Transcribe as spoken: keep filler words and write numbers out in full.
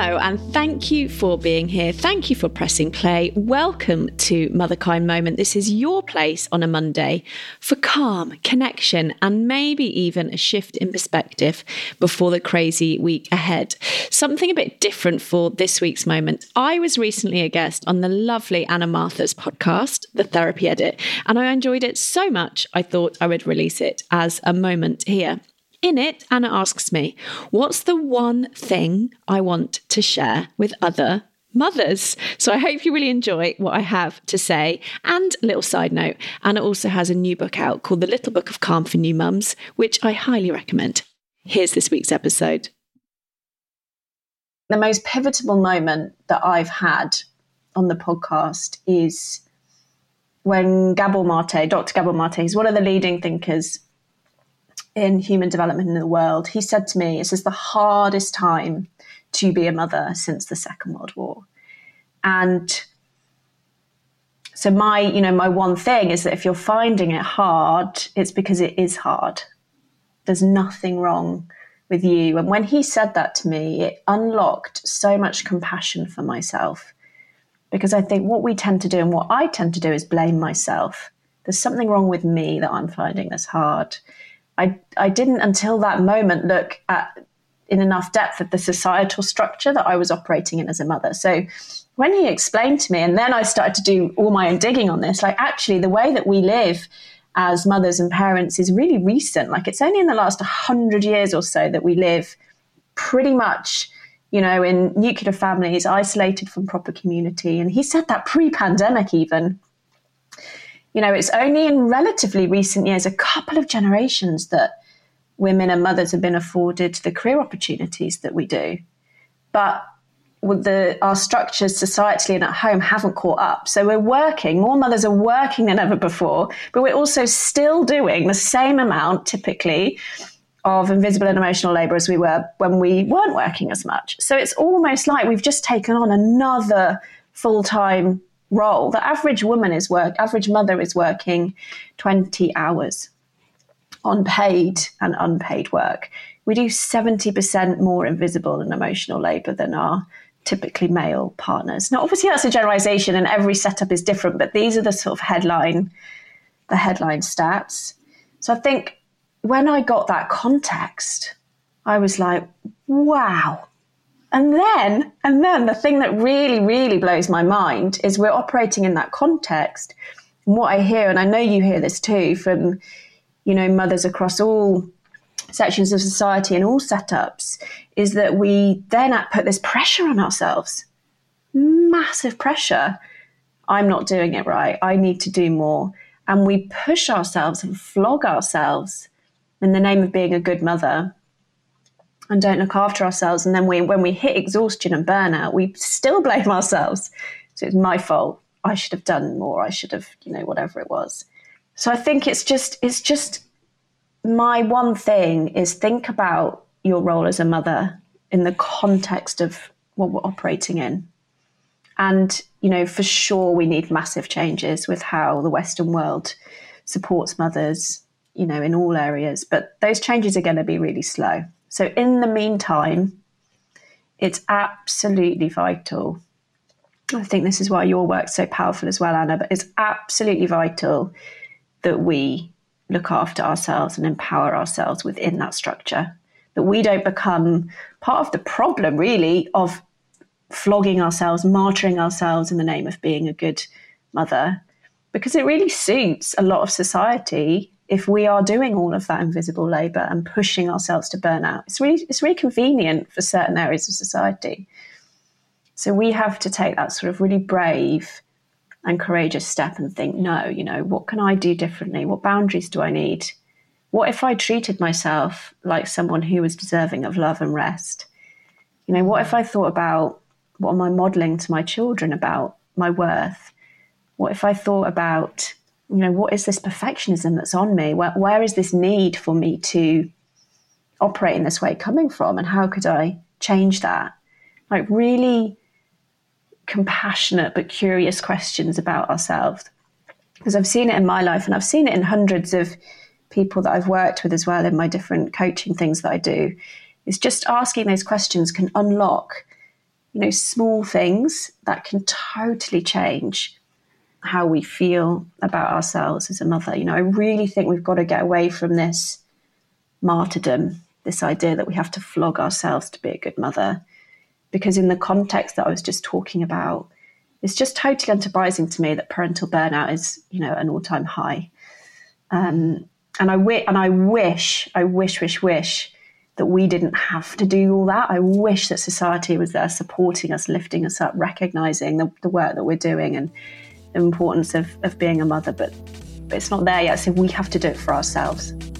Hello, and thank you for being here. Thank you for pressing play. Welcome to Motherkind Moment. This is your place on a Monday for calm, connection, and maybe even a shift in perspective before the crazy week ahead. Something a bit different for this week's moment. I was recently a guest on the lovely Anna Martha's podcast, The Therapy Edit, and I enjoyed it so much I thought I would release it as a moment here. In it, Anna asks me, what's the one thing I want to share with other mothers? So I hope you really enjoy what I have to say. And a little side note, Anna also has a new book out called The Little Book of Calm for New Mums, which I highly recommend. Here's this week's episode. The most pivotal moment that I've had on the podcast is when Gabor Mate, Doctor Gabor Mate, he's one of the leading thinkers in human development in the world. He said to me, this is the hardest time to be a mother since the Second World War. And so my, you know, my one thing is that if you're finding it hard, it's because it is hard. There's nothing wrong with you. And when he said that to me, it unlocked so much compassion for myself, because I think what we tend to do and what I tend to do is blame myself. There's something wrong with me that I'm finding this hard. I, I didn't until that moment look at in enough depth at the societal structure that I was operating in as a mother. So when he explained to me, and then I started to do all my own digging on this, like actually the way that we live as mothers and parents is really recent. Like it's only in the last hundred years or so that we live pretty much, you know, in nuclear families, isolated from proper community. And he said that pre-pandemic even. You know, it's only in relatively recent years, a couple of generations, that women and mothers have been afforded the career opportunities that we do. But with the, our structures societally and at home haven't caught up. So we're working, more mothers are working than ever before, but we're also still doing the same amount, typically, of invisible and emotional labour as we were when we weren't working as much. So it's almost like we've just taken on another full-time role. The average woman is work, average mother is working twenty hours on paid and unpaid work. We do seventy percent more invisible and emotional labour than our typically male partners. Now, obviously that's a generalisation and every setup is different, but these are the sort of headline, the headline stats. So I think when I got that context, I was like, wow. And then, and then the thing that really, really blows my mind is we're operating in that context. And what I hear, and I know you hear this too, from, you know, mothers across all sections of society and all setups, is that we then put this pressure on ourselves, massive pressure. I'm not doing it right. I need to do more. And we push ourselves and flog ourselves in the name of being a good mother, and don't look after ourselves. And then we, when we hit exhaustion and burnout, we still blame ourselves. So it's my fault. I should have done more. I should have, you know, whatever it was. So I think it's just, it's just my one thing is think about your role as a mother in the context of what we're operating in. And, you know, for sure we need massive changes with how the Western world supports mothers, you know, in all areas. But those changes are going to be really slow. So in the meantime, it's absolutely vital. I think this is why your work's so powerful as well, Anna, but it's absolutely vital that we look after ourselves and empower ourselves within that structure, that we don't become part of the problem, really, of flogging ourselves, martyring ourselves in the name of being a good mother, because it really suits a lot of society if we are doing all of that invisible labour and pushing ourselves to burnout. It's really, it's really convenient for certain areas of society. So we have to take that sort of really brave and courageous step and think, no, you know, what can I do differently? What boundaries do I need? What if I treated myself like someone who was deserving of love and rest? You know, what if I thought about what am I modelling to my children about my worth? What if I thought about, you know, what is this perfectionism that's on me? Where, where is this need for me to operate in this way coming from? And how could I change that? Like really compassionate but curious questions about ourselves. Because I've seen it in my life and I've seen it in hundreds of people that I've worked with as well in my different coaching things that I do. Is just asking those questions can unlock you know, small things that can totally change how we feel about ourselves as a mother. You know, I really think we've got to get away from this martyrdom, this idea that we have to flog ourselves to be a good mother. Because in the context that I was just talking about, it's just totally unsurprising to me that parental burnout is, you know, an all-time high. Um, and I wi- and I wish, I wish, wish, wish that we didn't have to do all that. I wish that society was there supporting us, lifting us up, recognising the, the work that we're doing and the importance of, of being a mother. But, but it's not there yet, so we have to do it for ourselves.